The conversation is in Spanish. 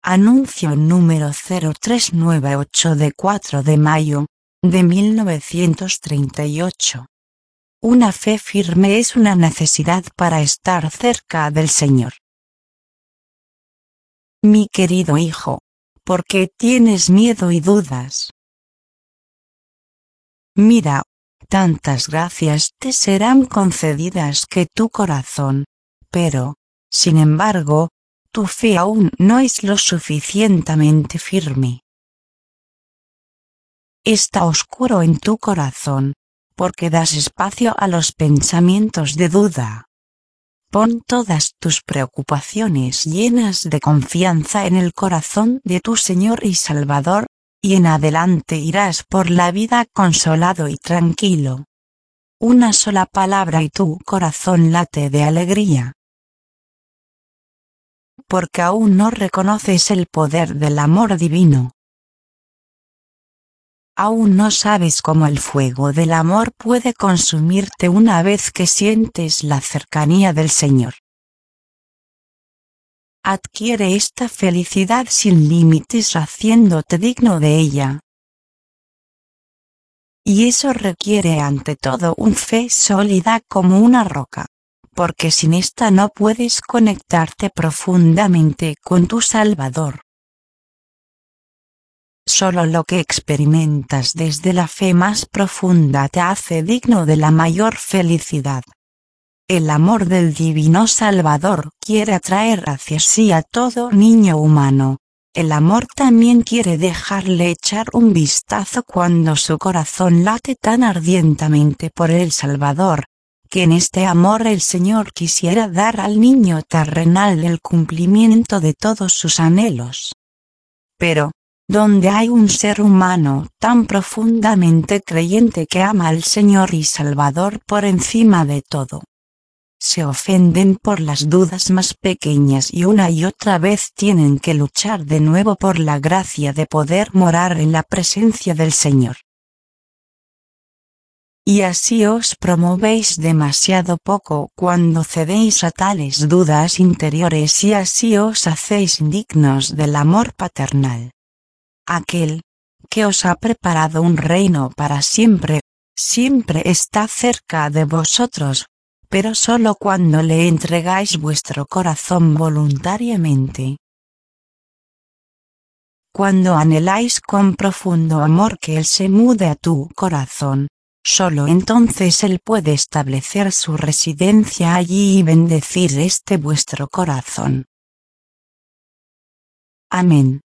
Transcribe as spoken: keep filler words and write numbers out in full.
Anuncio número cero tres nueve ocho de cuatro de mayo, de mil novecientos treinta y ocho. Una fe firme es una necesidad para estar cerca del Señor. Mi querido hijo, ¿por qué tienes miedo y dudas? Mira, tantas gracias te serán concedidas que tu corazón, pero, sin embargo, tu fe aún no es lo suficientemente firme. Está oscuro en tu corazón, porque das espacio a los pensamientos de duda. Pon todas tus preocupaciones llenas de confianza en el corazón de tu Señor y Salvador, y en adelante irás por la vida consolado y tranquilo. Una sola palabra y tu corazón late de alegría. Porque aún no reconoces el poder del amor divino. Aún no sabes cómo el fuego del amor puede consumirte una vez que sientes la cercanía del Señor. Adquiere esta felicidad sin límites haciéndote digno de ella. Y eso requiere ante todo una fe sólida como una roca, porque sin esta no puedes conectarte profundamente con tu Salvador. Solo lo que experimentas desde la fe más profunda te hace digno de la mayor felicidad. El amor del Divino Salvador quiere atraer hacia sí a todo niño humano. El amor también quiere dejarle echar un vistazo cuando su corazón late tan ardientemente por el Salvador, que en este amor el Señor quisiera dar al niño terrenal el cumplimiento de todos sus anhelos. Pero, donde hay un ser humano tan profundamente creyente que ama al Señor y Salvador por encima de todo, se ofenden por las dudas más pequeñas y una y otra vez tienen que luchar de nuevo por la gracia de poder morar en la presencia del Señor. Y así os promovéis demasiado poco cuando cedéis a tales dudas interiores y así os hacéis indignos del amor paternal. Aquel, que os ha preparado un reino para siempre, siempre está cerca de vosotros, pero solo cuando le entregáis vuestro corazón voluntariamente. Cuando anheláis con profundo amor que Él se mude a tu corazón, solo entonces Él puede establecer su residencia allí y bendecir este vuestro corazón. Amén.